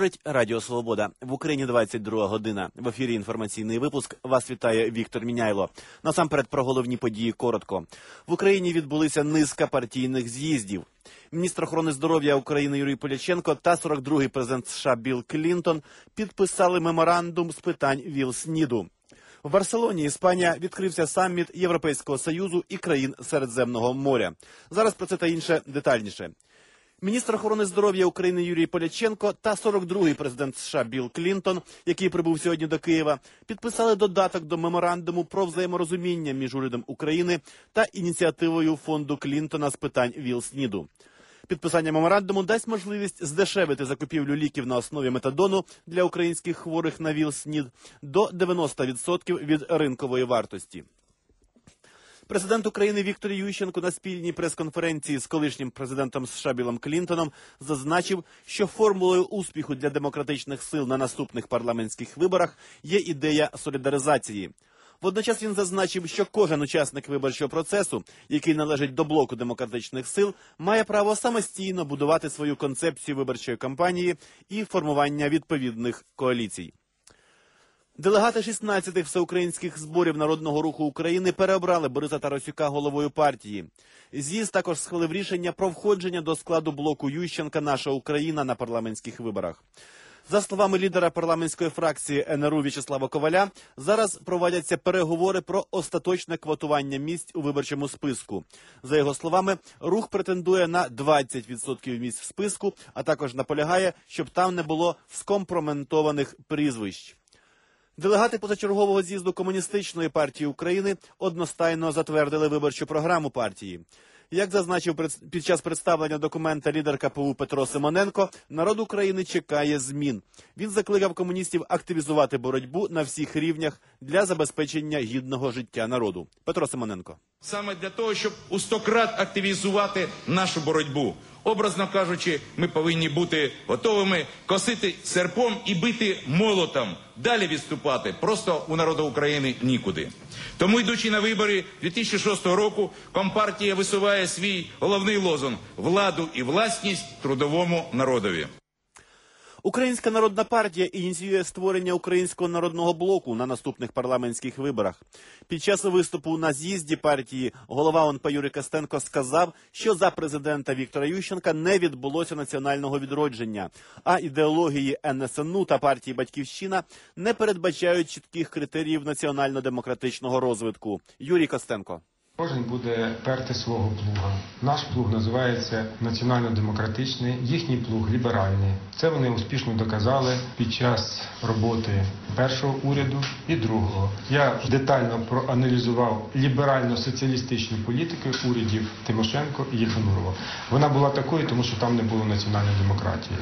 Говорить Радіо Свобода. В Україні 22 година. В ефірі інформаційний випуск. Вас вітає Віктор Міняйло. Насамперед про головні події коротко. В Україні відбулися низка партійних з'їздів. Міністр охорони здоров'я України Юрій Поляченко та 42-й президент США Білл Клінтон підписали меморандум з питань ВІЛ-СНІДу. В Барселоні, Іспанія, відкрився саміт Європейського Союзу і країн Середземного моря. Зараз про це та інше детальніше. Міністр охорони здоров'я України Юрій Поляченко та 42-й президент США Білл Клінтон, який прибув сьогодні до Києва, підписали додаток до меморандуму про взаєморозуміння між урядом України та ініціативою фонду Клінтона з питань ВІЛ-СНІДу. Підписання меморандуму дасть можливість здешевити закупівлю ліків на основі метадону для українських хворих на ВІЛ-СНІД до 90% від ринкової вартості. Президент України Віктор Ющенко на спільній прес-конференції з колишнім президентом США Біллом Клінтоном зазначив, що формулою успіху для демократичних сил на наступних парламентських виборах є ідея солідаризації. Водночас він зазначив, що кожен учасник виборчого процесу, який належить до блоку демократичних сил, має право самостійно будувати свою концепцію виборчої кампанії і формування відповідних коаліцій. Делегати 16-х всеукраїнських зборів Народного руху України переобрали Бориса Тарасюка головою партії. З'їзд також схвалив рішення про входження до складу блоку Ющенка «Наша Україна» на парламентських виборах. За словами лідера парламентської фракції НРУ В'ячеслава Коваля, зараз проводяться переговори про остаточне квотування місць у виборчому списку. За його словами, рух претендує на 20% місць в списку, а також наполягає, щоб там не було скомпрометованих прізвищ. Делегати позачергового з'їзду Комуністичної партії України одностайно затвердили виборчу програму партії. Як зазначив під час представлення документа лідер КПУ Петро Симоненко, народ України чекає змін. Він закликав комуністів активізувати боротьбу на всіх рівнях для забезпечення гідного життя народу. Петро Симоненко. Саме для того, щоб у 100 крат активізувати нашу боротьбу. Образно кажучи, ми повинні бути готовими косити серпом і бити молотом. Далі відступати просто у народу України нікуди. Тому, йдучи на вибори 2006 року, Компартія висуває свій головний лозунг – владу і власність трудовому народові. Українська народна партія ініціює створення Українського народного блоку на наступних парламентських виборах. Під час виступу на з'їзді партії голова ОНП Юрій Костенко сказав, що за президента Віктора Ющенка не відбулося національного відродження, а ідеології НСНУ та партії «Батьківщина» не передбачають чітких критеріїв національно-демократичного розвитку. Юрій Костенко. Кожен буде перти свого плуга. Наш плуг називається національно-демократичний, їхній плуг – ліберальний. Це вони успішно доказали під час роботи першого уряду і другого. Я детально проаналізував ліберально-соціалістичну політику урядів Тимошенко і Єханурова. Вона була такою, тому що там не було національної демократії.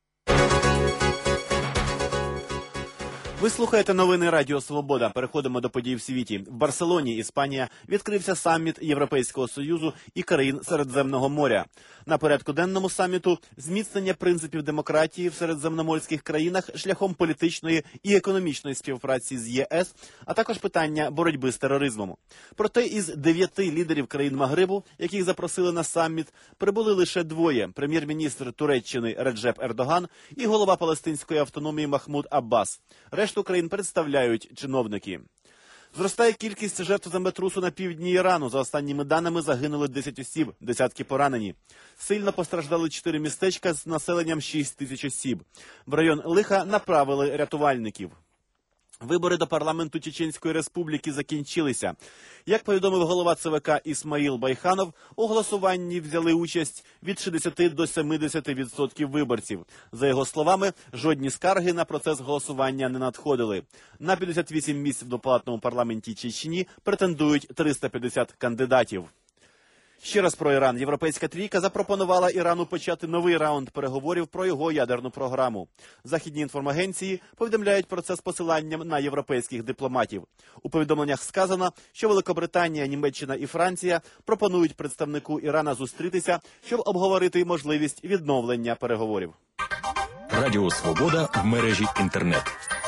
Ви слухаєте новини Радіо Свобода. Переходимо до подій в світі. В Барселоні, Іспанія, відкрився саміт Європейського Союзу і країн Середземного моря. На порядку денному саміту зміцнення принципів демократії в середземноморських країнах шляхом політичної і економічної співпраці з ЄС, а також питання боротьби з тероризмом. Проте із 9 лідерів країн Магрибу, яких запросили на саміт, прибули лише двоє – прем'єр-міністр Туреччини Реджеп Ердоган і голова Палестинської автономії Махмуд Аббас. Решту країн представляють чиновники. Зростає кількість жертв землетрусу на півдні Ірану. За останніми даними загинули 10 осіб, десятки поранені. Сильно постраждали 4 містечка з населенням 6 тисяч осіб. В район лиха направили рятувальників. Вибори до парламенту Чеченської Республіки закінчилися. Як повідомив голова ЦВК Ісмаїл Байханов, у голосуванні взяли участь від 60 до 70% виборців. За його словами, жодні скарги на процес голосування не надходили. На 58 місць в двопалатному парламенті Чечні претендують 350 кандидатів. Ще раз про Іран. Європейська трійка запропонувала Ірану почати новий раунд переговорів про його ядерну програму. Західні інформагенції повідомляють про це з посиланням на європейських дипломатів. У повідомленнях сказано, що Великобританія, Німеччина і Франція пропонують представнику Ірана зустрітися, щоб обговорити можливість відновлення переговорів. Радіо Свобода в мережі інтернет.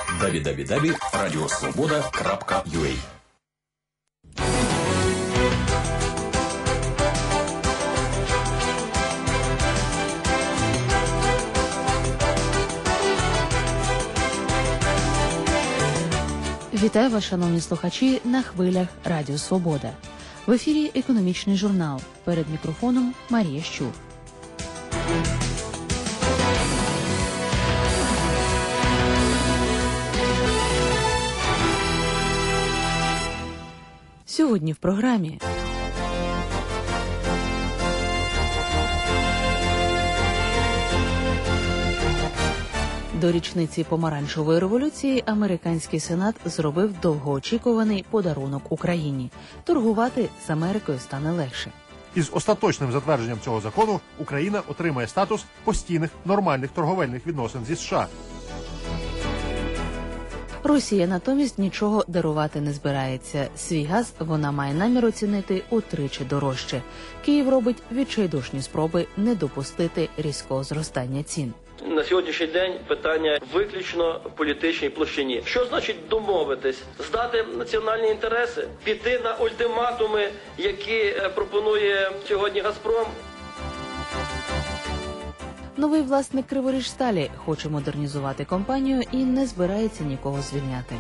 www.radiosvoboda.ua Вітаю вас, шановні слухачі, на хвилях Радіо Свобода. В ефірі «Економічний журнал». Перед мікрофоном Марія Щур. Сьогодні в програмі. До річниці помаранчевої революції американський сенат зробив довгоочікуваний подарунок Україні. Торгувати з Америкою стане легше. Із остаточним затвердженням цього закону Україна отримає статус постійних нормальних торговельних відносин зі США. Росія натомість нічого дарувати не збирається. Свій газ вона має намір оцінити утричі дорожче. Київ робить відчайдушні спроби не допустити різкого зростання цін. На сьогоднішній день питання виключно в політичній площині. Що значить домовитись? Здати національні інтереси? Піти на ультиматуми, які пропонує сьогодні «Газпром»? Новий власник «Криворіжсталі» хоче модернізувати компанію і не збирається нікого звільняти.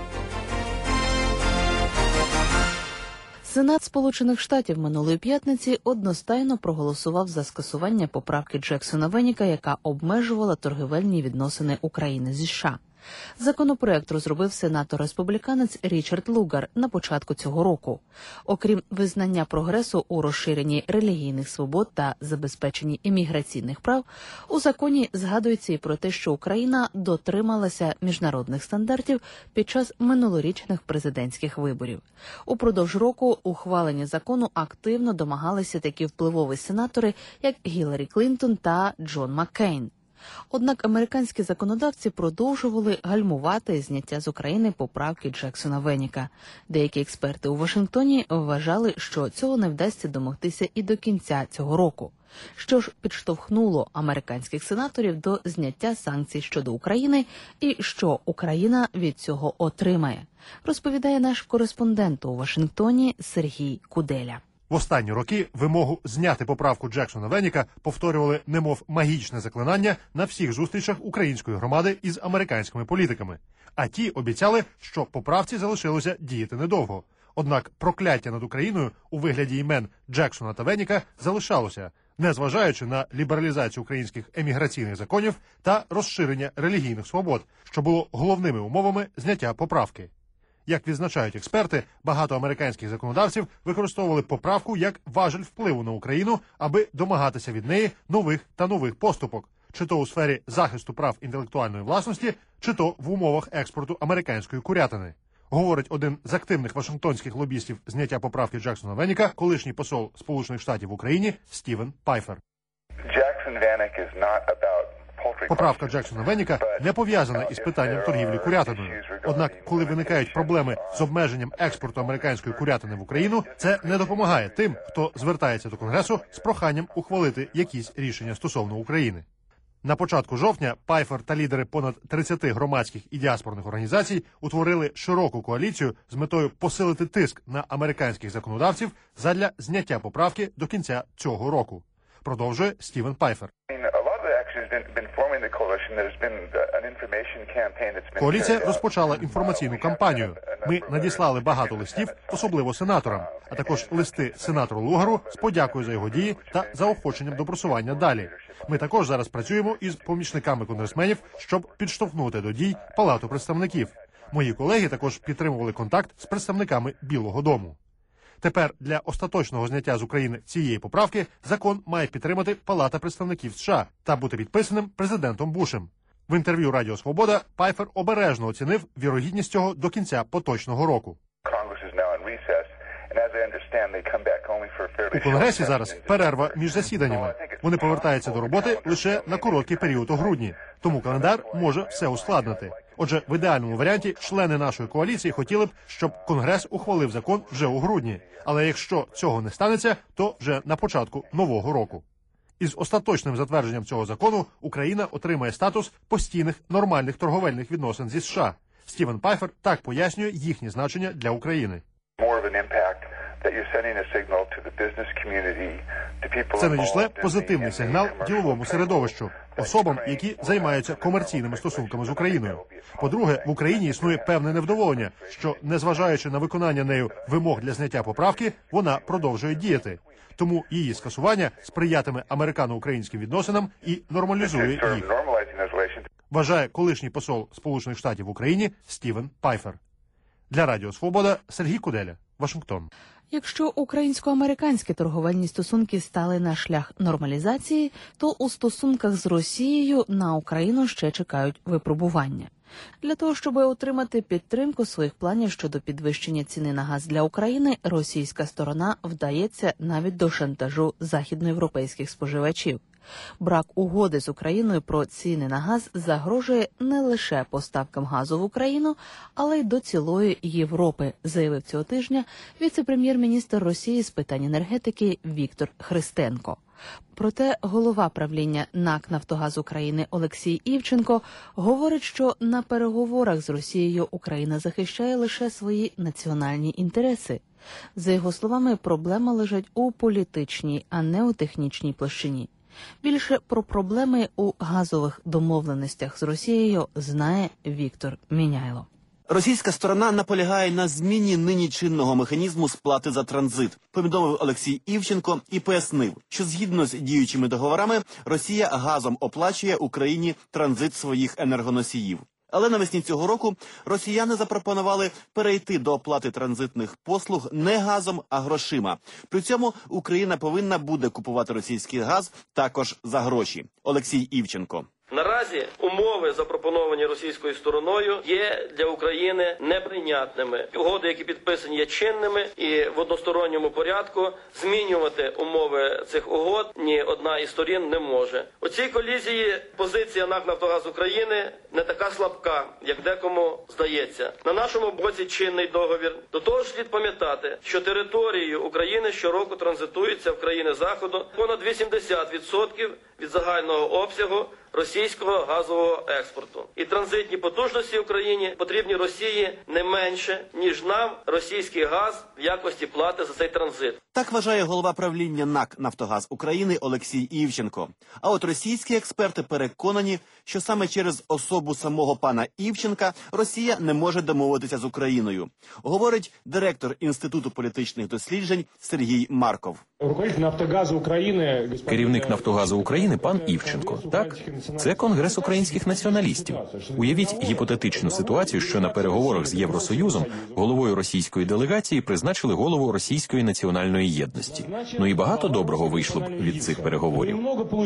Сенат Сполучених Штатів минулої п'ятниці одностайно проголосував за скасування поправки Джексона-Веніка, яка обмежувала торгівельні відносини України зі США. Законопроект розробив сенатор-республіканець Річард Лугар на початку цього року. Окрім визнання прогресу у розширенні релігійних свобод та забезпеченні імміграційних прав, у законі згадується і про те, що Україна дотрималася міжнародних стандартів під час минулорічних президентських виборів. Упродовж року ухвалення закону активно домагалися такі впливові сенатори, як Гіларі Клінтон та Джон Маккейн. Однак американські законодавці продовжували гальмувати зняття з України поправки Джексона-Веніка. Деякі експерти у Вашингтоні вважали, що цього не вдасться домогтися і до кінця цього року. Що ж підштовхнуло американських сенаторів до зняття санкцій щодо України і що Україна від цього отримає, розповідає наш кореспондент у Вашингтоні Сергій Куделя. В останні роки вимогу зняти поправку Джексона-Веніка повторювали немов магічне заклинання на всіх зустрічах української громади із американськими політиками. А ті обіцяли, що поправці залишилося діяти недовго. Однак прокляття над Україною у вигляді імен Джексона та Веніка залишалося, незважаючи на лібералізацію українських еміграційних законів та розширення релігійних свобод, що було головними умовами зняття поправки. Як відзначають експерти, багато американських законодавців використовували поправку як важель впливу на Україну, аби домагатися від неї нових поступок, чи то у сфері захисту прав інтелектуальної власності, чи то в умовах експорту американської курятини. Говорить один з активних вашингтонських лобістів зняття поправки Джексона-Веніка, колишній посол Сполучених Штатів в Україні Стівен Пайфер. Поправка Джексона-Веніка не пов'язана із питанням торгівлі курятиною. Однак, коли виникають проблеми з обмеженням експорту американської курятини в Україну, це не допомагає тим, хто звертається до Конгресу з проханням ухвалити якісь рішення стосовно України. На початку жовтня Пайфер та лідери понад 30 громадських і діаспорних організацій утворили широку коаліцію з метою посилити тиск на американських законодавців задля зняття поправки до кінця цього року. Продовжує Стівен Пайфер. Коаліція розпочала інформаційну кампанію. Ми надіслали багато листів, особливо сенаторам, а також листи сенатору Лугару з подякою за його дії та заохоченням до просування далі. Ми також зараз працюємо із помічниками конгресменів, щоб підштовхнути до дій Палату представників. Мої колеги також підтримували контакт з представниками Білого дому. Тепер для остаточного зняття з України цієї поправки закон має підтримати Палата представників США та бути підписаним президентом Бушем. В інтерв'ю Радіо Свобода Пайфер обережно оцінив вірогідність цього до кінця поточного року. У Конгресі зараз перерва між засіданнями. Вони повертаються до роботи лише на короткий період у грудні, тому календар може все ускладнити. Отже, в ідеальному варіанті члени нашої коаліції хотіли б, щоб Конгрес ухвалив закон вже у грудні. Але якщо цього не станеться, то вже на початку нового року. Із остаточним затвердженням цього закону Україна отримає статус постійних нормальних торговельних відносин зі США. Стівен Пайфер так пояснює їхнє значення для України. Це надішле позитивний сигнал діловому середовищу. особам, які займаються комерційними стосунками з Україною. По-друге, в Україні існує певне невдоволення, що, незважаючи на виконання нею вимог для зняття поправки, вона продовжує діяти. Тому її скасування сприятиме американо-українським відносинам і нормалізує їх, вважає колишній посол Сполучених Штатів в Україні Стівен Пайфер. Для Радіо Свобода Сергій Куделя, Вашингтон. Якщо українсько-американські торговельні стосунки стали на шлях нормалізації, то у стосунках з Росією на Україну ще чекають випробування. Для того, щоб отримати підтримку своїх планів щодо підвищення ціни на газ для України, російська сторона вдається навіть до шантажу західноєвропейських споживачів. Брак угоди з Україною про ціни на газ загрожує не лише поставкам газу в Україну, але й до цілої Європи, заявив цього тижня віце-прем'єр-міністр Росії з питань енергетики Віктор Христенко. Проте голова правління НАК «Нафтогаз України» Олексій Івченко говорить, що на переговорах з Росією Україна захищає лише свої національні інтереси. За його словами, проблема лежить у політичній, а не у технічній площині. Більше про проблеми у газових домовленостях з Росією знає Віктор Міняйло. Російська сторона наполягає на зміні нині чинного механізму сплати за транзит, повідомив Олексій Івченко і пояснив, що згідно з діючими договорами Росія газом оплачує Україні транзит своїх енергоносіїв. Але навесні цього року росіяни запропонували перейти до оплати транзитних послуг не газом, а грошима. При цьому Україна повинна буде купувати російський газ також за гроші. Олексій Івченко. Наразі умови, запропоновані російською стороною, є для України неприйнятними. Угоди, які підписані, є чинними, і в односторонньому порядку змінювати умови цих угод ні одна із сторін не може. У цій колізії позиція НАК «Нафтогаз України» не така слабка, як декому здається. На нашому боці чинний договір. До того ж слід пам'ятати, що територією України щороку транзитується в країни Заходу понад 80% від загального обсягу російського газового експорту. І транзитні потужності в Україні потрібні Росії не менше, ніж нам російський газ в якості плати за цей транзит. Так вважає голова правління НАК «Нафтогаз України» Олексій Івченко. А от російські експерти переконані, що саме через особу самого пана Івченка Росія не може домовитися з Україною. Говорить директор Інституту політичних досліджень Сергій Марков. Керівник «Нафтогазу України» пан Івченко. Так, це Конгрес українських націоналістів. Уявіть гіпотетичну ситуацію, що на переговорах з Євросоюзом головою російської делегації призначили голову Російської національної єдності. Ну і багато доброго вийшло б від цих переговорів.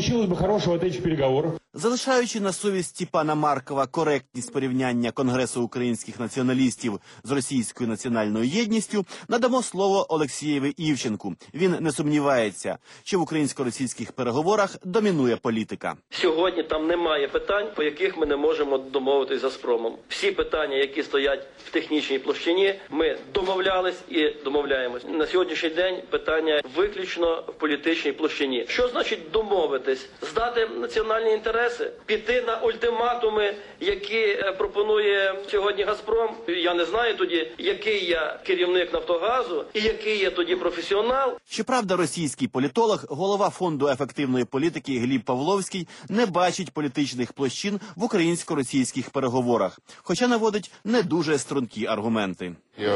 Залишаючи на совісті пана Маркова коректність порівняння Конгресу українських націоналістів з Російською національною єдністю, надамо слово Олексієві Івченку. Він не сумнівається, що в українсько-російських переговорах домінує політика. Сьогодні там немає питань, по яких ми не можемо домовитись з Газпромом. Всі питання, які стоять в технічній площині, ми домовлялись і домовляємось. На сьогоднішній день питання виключно в політичній площині. Що значить домовитись? Здати національні інтереси? Піти на ультиматуми, які пропонує сьогодні Газпром? Я не знаю тоді, який я керівник Нафтогазу і який я тоді професіонал. Щоправда, російський політолог, голова Фонду ефективної політики Гліб Павловський не бачить політичних площин в українсько-російських переговорах, хоча наводить не дуже стрункі аргументи.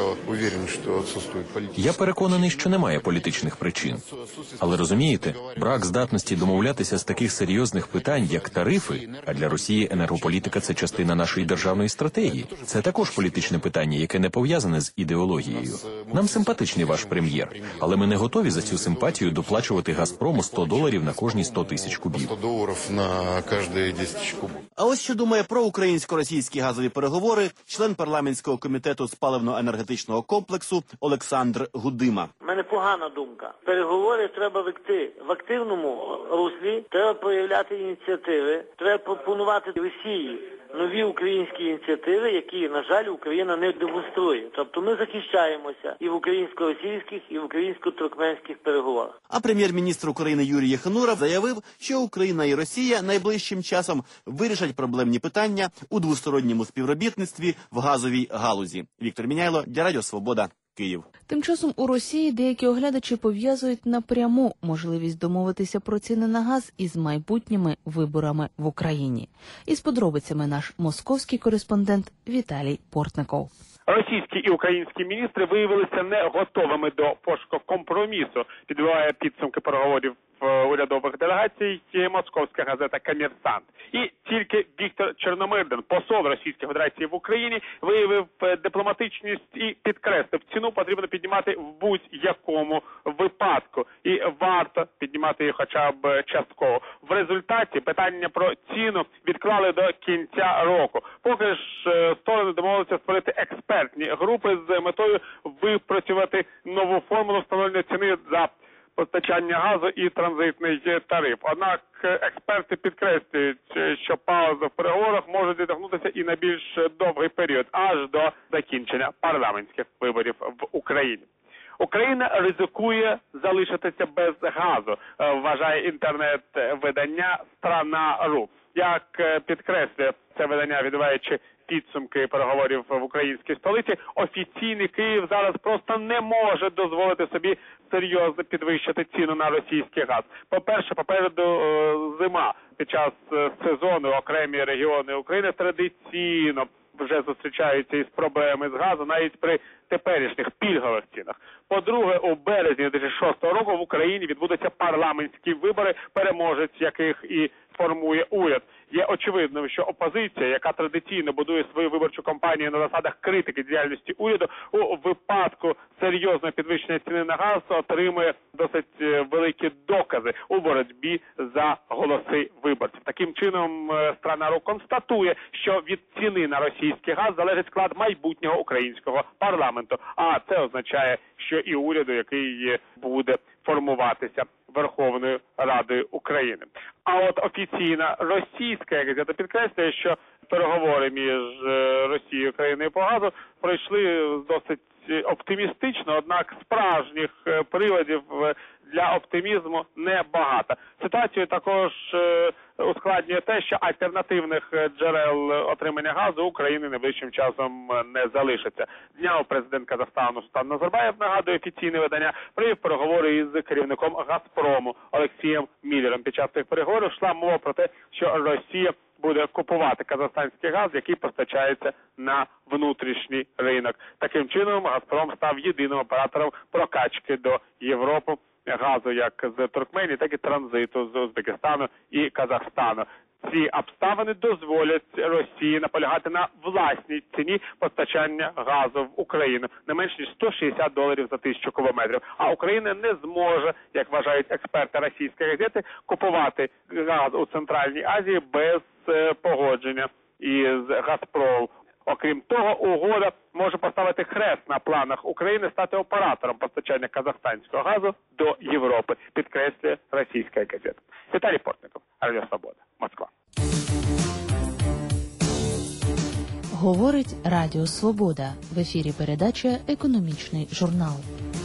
Я переконаний, що немає політичних причин. Але розумієте, брак здатності домовлятися з таких серйозних питань, як тарифи, а для Росії енергополітика – це частина нашої державної стратегії. Це також політичне питання, яке не пов'язане з ідеологією. Нам симпатичний ваш прем'єр, але ми не готові за цю симпатію доплачувати Газпрому $100 на кожні 100 тисяч кубів. А ось що думає про українсько-російські газові переговори член парламентського комітету з паливно-енергетичного комплексу Олександр Гудима. У мене погана думка. Переговори треба вести в активному руслі, треба проявляти ініціативи, треба пропонувати Росії нові українські ініціативи, які, на жаль, Україна не демонструє. Тобто ми захищаємося і в українсько-російських, і в українсько-туркменських переговорах. А прем'єр-міністр України Юрій Єхануров заявив, що Україна і Росія найближчим часом вирішать проблемні питання у двосторонньому співробітництві в газовій галузі. Віктор Міняйло для Радіо Свобода. Київ. Тим часом у Росії деякі оглядачі пов'язують напряму можливість домовитися про ціни на газ із майбутніми виборами в Україні. Із подробицями наш московський кореспондент Віталій Портников. Російські і українські міністри виявилися не готовими до пошуку компромісу, підбиває підсумки переговорів урядових делегацій московська газета «Коммерсант». І тільки Віктор Чорномирдин, посол Російської Федерації в Україні, виявив дипломатичність і підкреслив, ціну потрібно піднімати в будь-якому випадку. І варто піднімати її хоча б частково. В результаті питання про ціну відклали до кінця року. Поки ж сторони домовилися створити експертні групи з метою випрацювати нову формулу встановлення ціни за постачання газу і транзитний тариф. Однак експерти підкреслюють, що пауза в переговорах може відтягнутися і на більш довгий період, аж до закінчення парламентських виборів в Україні. Україна ризикує залишитися без газу, вважає інтернет-видання «Страна.ру». Як підкреслює це видання, відбуваючи підсумки переговорів в українській столиці, офіційний Київ зараз просто не може дозволити собі серйозно підвищити ціну на російський газ. По-перше, попереду зима. Під час сезону окремі регіони України традиційно вже зустрічаються із проблемами з газу навіть при теперішніх пільгових цінах. По-друге, у березні 2006 року в Україні відбудуться парламентські вибори, переможець яких і формує уряд. Є очевидним, що опозиція, яка традиційно будує свою виборчу кампанію на засадах критики діяльності уряду, у випадку серйозного підвищення ціни на газ отримує досить великі докази у боротьбі за голоси виборців. Таким чином, «Страна.ру» констатує, що від ціни на російський газ залежить склад майбутнього українського парламенту. А це означає, що і уряду, який буде формуватися Верховною Радою України. А от офіційна російська газета підкреслює, що переговори між Росією і Україною по газу пройшли досить оптимістично, однак справжніх приводів для оптимізму небагато. Ситуацію також ускладнює те, що альтернативних джерел отримання газу України найближчим часом не залишиться. Днями президент Казахстану Нурсултан Назарбаєв, нагадує офіційне видання, провів переговори із керівником «Газпрому» Олексієм Міллером. Під час цих переговорів йшла мова про те, що Росія буде купувати казахстанський газ, який постачається на внутрішній ринок. Таким чином, «Газпром» став єдиним оператором прокачки до Європи газу як з Туркменії, так і транзиту з Узбекистану і Казахстану. Ці обставини дозволять Росії наполягати на власній ціні постачання газу в Україну не менш ніж $160 за 1000 кубометрів. А Україна не зможе, як вважають експерти російської газети, купувати газ у Центральній Азії без погодження із «Газпромом». Окрім того, угода може поставити хрест на планах України стати оператором постачання казахстанського газу до Європи, підкреслює російська газета. Віталій Портников, Радіо Свобода, Москва. Говорить Радіо Свобода. В ефірі передача «Економічний журнал».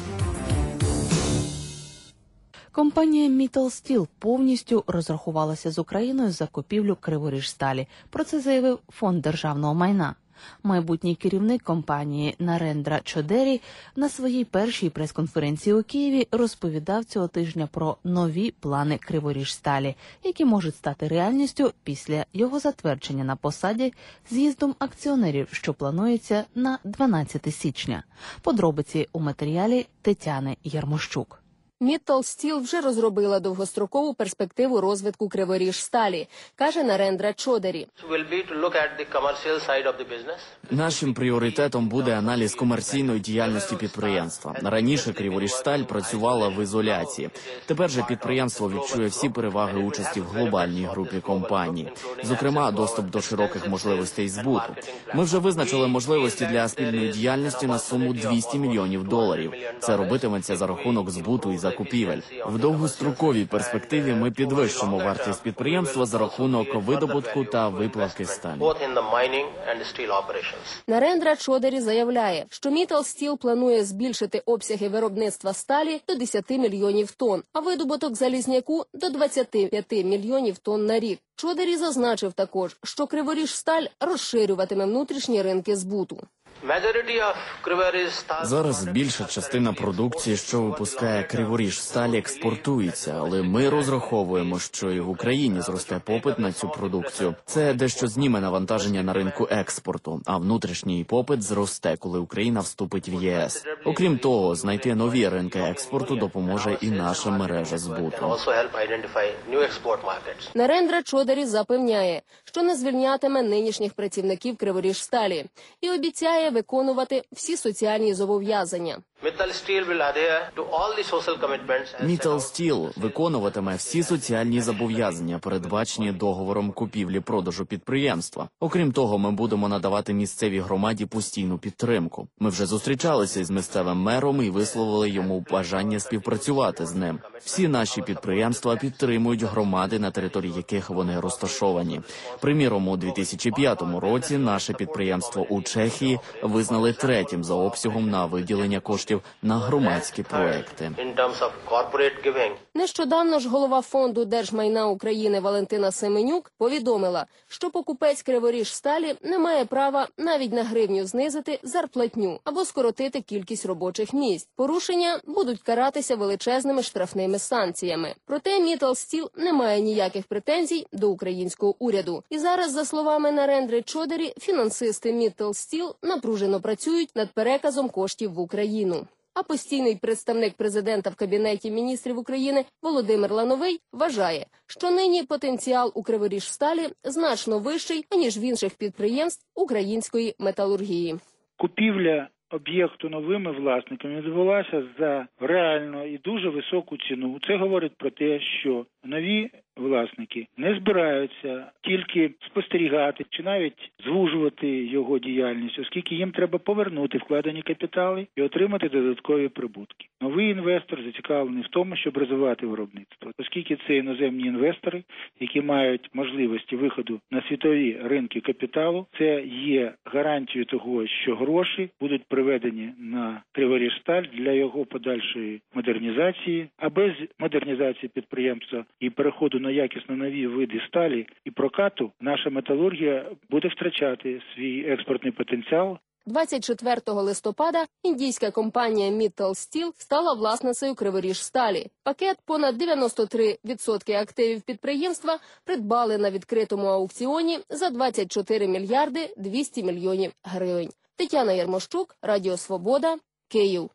Компанія «Міттал-Стіл» повністю розрахувалася з Україною за купівлю «Криворіжсталі». Про це заявив Фонд державного майна. Майбутній керівник компанії Нарендра Чодері на своїй першій прес-конференції у Києві розповідав цього тижня про нові плани «Криворіжсталі», які можуть стати реальністю після його затвердження на посаді з'їздом акціонерів, що планується на 12 січня. Подробиці у матеріалі Тетяни Ярмощук. «Міттал-Стіл» вже розробила довгострокову перспективу розвитку Криворіжсталі, каже Нарендра Чодері. Нашим пріоритетом буде аналіз комерційної діяльності підприємства. Раніше Криворіжсталь працювала в ізоляції. Тепер же підприємство відчує всі переваги участі в глобальній групі компаній. Зокрема, доступ до широких можливостей збуту. Ми вже визначили можливості для спільної діяльності на суму $200 мільйонів. Це робитиметься за рахунок збуту і закупівель. В довгостроковій перспективі ми підвищимо вартість підприємства за рахунок видобутку та виплавки сталі. Нарендра Чодері заявляє, що «Міттал-Стіл» планує збільшити обсяги виробництва сталі до 10 мільйонів тонн, а видобуток залізняку – до 25 мільйонів тонн на рік. Чодері зазначив також, що Криворіжсталь розширюватиме внутрішні ринки збуту. Зараз більша частина продукції, що випускає Криворіжсталь, експортується, але ми розраховуємо, що і в Україні зросте попит на цю продукцію. Це дещо зніме навантаження на ринку експорту, а внутрішній попит зросте, коли Україна вступить в ЄС. Окрім того, знайти нові ринки експорту допоможе і наша мережа збуту. Нарендра Чодері запевняє, що не звільнятиме нинішніх працівників Криворіжсталі і обіцяє виконувати всі соціальні зобов'язання. Міттал Стіл виконуватиме всі соціальні зобов'язання, передбачені договором купівлі-продажу підприємства. Окрім того, ми будемо надавати місцевій громаді постійну підтримку. Ми вже зустрічалися із місцевим мером і висловили йому бажання співпрацювати з ним. Всі наші підприємства підтримують громади, на території яких вони розташовані. Приміром, у 2005 році наше підприємство у Чехії визнали третім за обсягом на виділення коштів на громадські проекти. Нещодавно ж голова Фонду держмайна України Валентина Семенюк повідомила, що покупець Криворіжсталі не має права навіть на гривню знизити зарплатню або скоротити кількість робочих місць. Порушення будуть каратися величезними штрафними санкціями. Проте Міттал Стіл не має ніяких претензій до українського уряду. І зараз, за словами Нарендри Чодері, фінансисти Міттал Стіл напружено працюють над переказом коштів в Україну. А постійний представник президента в Кабінеті міністрів України Володимир Лановий вважає, що нині потенціал у Криворіжсталі значно вищий, аніж в інших підприємств української металургії. Купівля об'єкту новими власниками відбулася за реально і дуже високу ціну. Це говорить про те, що нові власники не збираються тільки спостерігати чи навіть звужувати його діяльність, оскільки їм треба повернути вкладені капітали і отримати додаткові прибутки. Новий інвестор зацікавлений в тому, щоб розвивати виробництво, оскільки це іноземні інвестори, які мають можливості виходу на світові ринки капіталу. Це є гарантією того, що гроші будуть приведені на Криворіжсталь для його подальшої модернізації, а без модернізації підприємства і переходу на якісно нові види сталі і прокату наша металургія буде втрачати свій експортний потенціал. 24 листопада індійська компанія Міттал Стіл стала власницею Криворіжсталі. Пакет понад 93% активів підприємства придбали на відкритому аукціоні за 24 мільярди 200 мільйонів гривень. Тетяна Ярмощук, Радіо Свобода, Київ.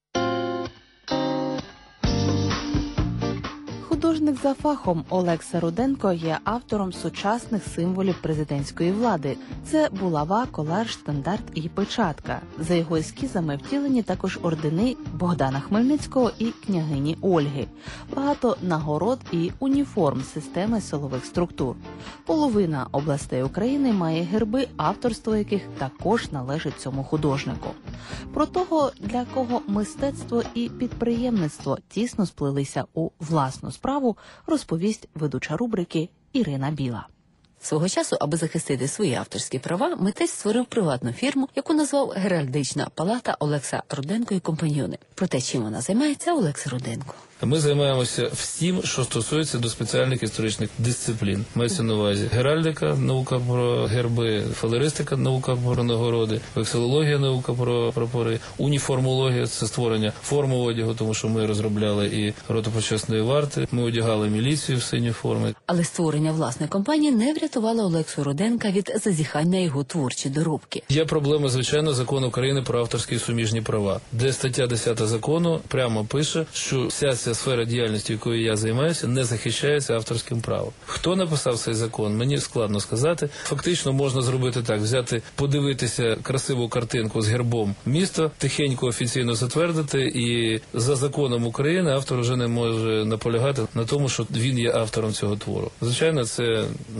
Художник за фахом Олекса Руденко є автором сучасних символів президентської влади. Це булава, колаж, штандарт і печатка. За його ескізами втілені також ордени Богдана Хмельницького і княгині Ольги. Багато нагород і уніформ системи силових структур. Половина областей України має герби, авторство яких також належить цьому художнику. Про того, для кого мистецтво і підприємництво тісно сплелися у власну справу, розповість ведуча рубрики Ірина Біла. Свого часу, аби захистити свої авторські права, митець створив приватну фірму, яку назвав «Геральдична палата Олекса Руденко і компаньйони». Про те, чим вона займається, Олекса Руденко. Ми займаємося всім, що стосується до спеціальних історичних дисциплін. Мається на увазі геральдика, наука про герби, фалеристика, наука про нагороди, векселологія, наука про прапори, уніформологія – це створення форми одягу, тому що ми розробляли і роту почесної варти, ми одягали міліцію в сині форми. Але створення власної компанії не врятувало Олексу Руденка від зазіхань на його творчі доробки. Є проблема, звичайно, Закону України про авторські і суміжні права, де стаття 10 закону прямо пише, що вся ця сфера діяльності, якою я займаюся, не захищається авторським правом. Хто написав цей закон, мені складно сказати. Фактично можна зробити так, взяти, подивитися красиву картинку з гербом міста, тихенько офіційно затвердити, і за законом України автор вже не може наполягати на тому, що він є автором цього твору. Звичайно, це нонсенс.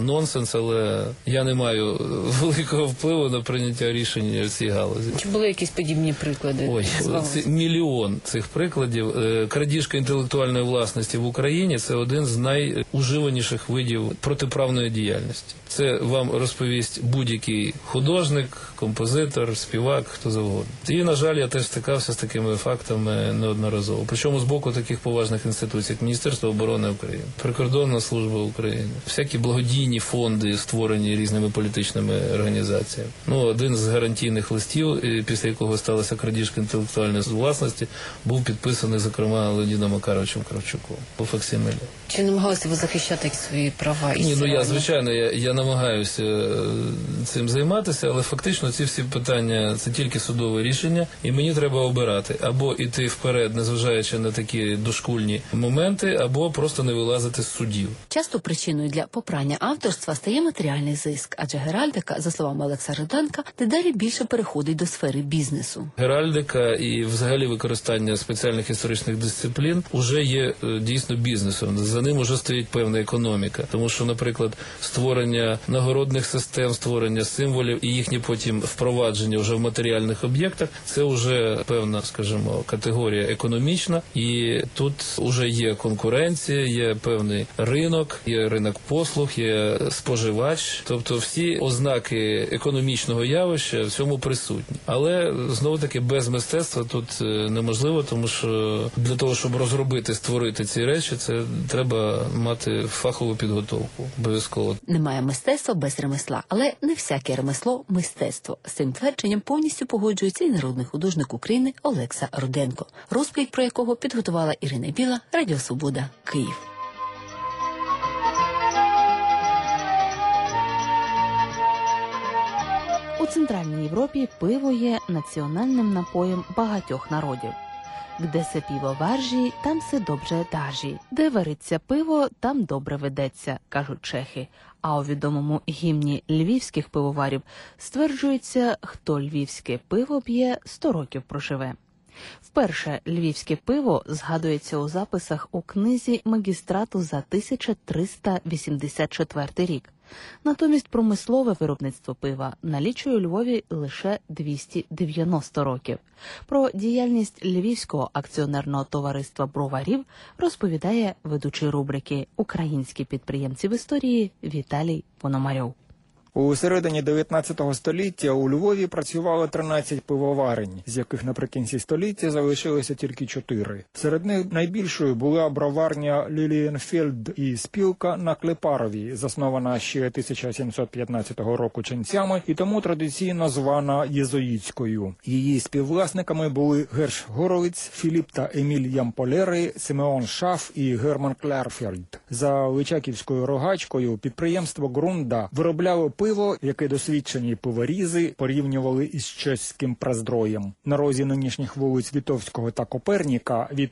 шанс, але я не маю великого впливу на прийняття рішень в цій галузі. Чи були якісь подібні приклади? Ой, це мільйон цих прикладів. Крадіжка інтелектуальної власності в Україні – це один з найуживаніших видів протиправної діяльності. Це вам розповість будь-який художник, композитор, співак, хто завгодно. І, на жаль, я теж стикався з такими фактами неодноразово. Причому з боку таких поважних інституцій, як Міністерство оборони України, Прикордонна служба України, всякі благодійні фонди, створені різними політичними організаціями. Один з гарантійних листів, після якого сталася крадіжка інтелектуальної власності, був підписаний, зокрема, Леонідом Макаровичем Кравчуком по факсимилі. Чи намагалися ви захищати свої права? Ні, я намагаюся цим займатися, але фактично ці всі питання – це тільки судове рішення, і мені треба обирати. Або йти вперед, незважаючи на такі дошкульні моменти, або просто не вилазити з судів. Часто причиною для попрання авторства стає матеріальний зиск, адже геральдика, за словами Олекса Руденка, дедалі більше переходить до сфери бізнесу. Геральдика і взагалі використання спеціальних історичних дисциплін уже є дійсно бізнесом. За ним уже стоїть певна економіка. Тому що, наприклад, створення нагородних систем, створення символів і їхнє потім впровадження вже в матеріальних об'єктах – це вже певна, скажімо, категорія економічна. І тут уже є конкуренція, є певний ринок, є ринок послуг, є споживач. Тобто всі ознаки економічного явища в цьому присутні. Але, знову-таки, без мистецтва тут неможливо, тому що для того, щоб розробити, створити ці речі, це треба мати фахову підготовку. Обов'язково. Немає мистецтва без ремесла, але не всяке ремесло – мистецтво. З цим твердженням повністю погоджується і народний художник України Олекса Руденко, розповідь про якого підготувала Ірина Біла, Радіо Свобода, Київ. У Центральній Європі пиво є національним напоєм багатьох народів. Де се піво варжі, там се добре дажі. Де вариться пиво, там добре ведеться, кажуть чехи. А у відомому гімні львівських пивоварів стверджується, хто львівське пиво п'є, 100 років проживе. Вперше львівське пиво згадується у записах у книзі магістрату за 1384 рік. Натомість промислове виробництво пива налічує у Львові лише 290 років. Про діяльність Львівського акціонерного товариства броварів розповідає ведучий рубрики «Українські підприємці в історії» Віталій Пономарьов. У середині 19 століття у Львові працювало 13 пивоварень, з яких наприкінці століття залишилося тільки 4. Серед них найбільшою була броварня Лілієнфельд і спілка на Клепарові, заснована ще 1715 року ченцями і тому традиційно звана єзуїтською. Її співвласниками були Герш Горовиць, Філіп та Еміль Ямполери, Симеон Шаф і Герман Клярфельд. За Личаківською рогачкою підприємство Грунда виробляло пиво, яке досвідчені пиворізи порівнювали із чеським праздроєм. На розі нинішніх вулиць Вітовського та Коперніка від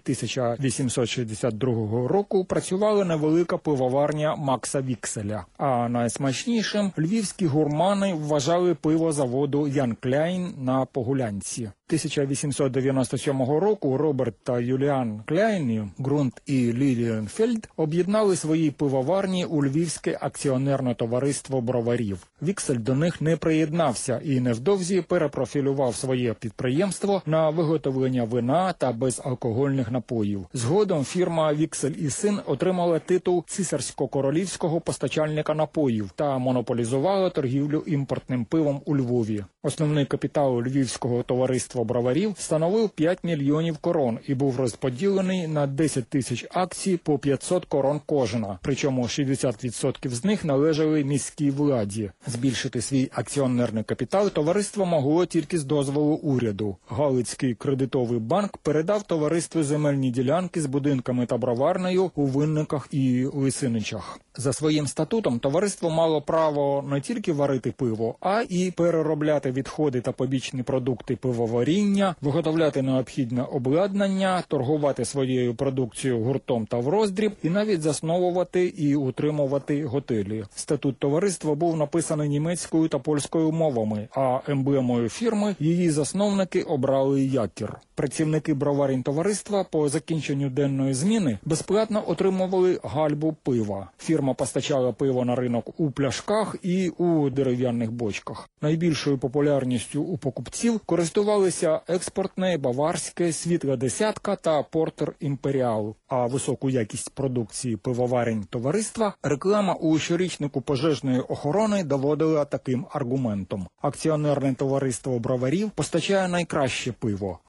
1862 року працювала невелика пивоварня Макса Вікселя. А найсмачнішим львівські гурмани вважали пиво заводу Ян Кляйн на Погулянці. 1897 року Роберт та Юліан Кляйні, Ґрунт і Лілієнфельд об'єднали свої пивоварні у Львівське акціонерне товариство броварів. Віксель до них не приєднався і невдовзі перепрофілював своє підприємство на виготовлення вина та безалкогольних напоїв. Згодом фірма «Віксель і син» отримала титул цісарсько-королівського постачальника напоїв та монополізувала торгівлю імпортним пивом у Львові. Основний капітал Львівського товариства броварів становив 5 мільйонів корон і був розподілений на 10 тисяч акцій по 500 корон кожна. Причому 60% з них належали міській владі. Збільшити свій акціонерний капітал товариство могло тільки з дозволу уряду. Галицький кредитовий банк передав товариству земельні ділянки з будинками та броварнею у Винниках і Лисиничах. За своїм статутом товариство мало право не тільки варити пиво, а і переробляти відходи та побічні продукти пивоваріння, виготовляти необхідне обладнання, торгувати своєю продукцією гуртом та в роздріб і навіть засновувати і утримувати готелі. Статут товариства був написаний німецькою та польською мовами, а емблемою фірми її засновники обрали якір. Працівники броварень товариства по закінченню денної зміни безплатно отримували гальбу пива. Фірма постачала пиво на ринок у пляшках і у дерев'яних бочках. Найбільшою популярністю у покупців користувалися експортне, баварське, світла десятка та портер імперіал. А високу якість продукції пивоварень товариства реклама у щорічнику пожежної охорони доводила таким аргументом. Акціонерне товариство броварів постачає найкраще пиво,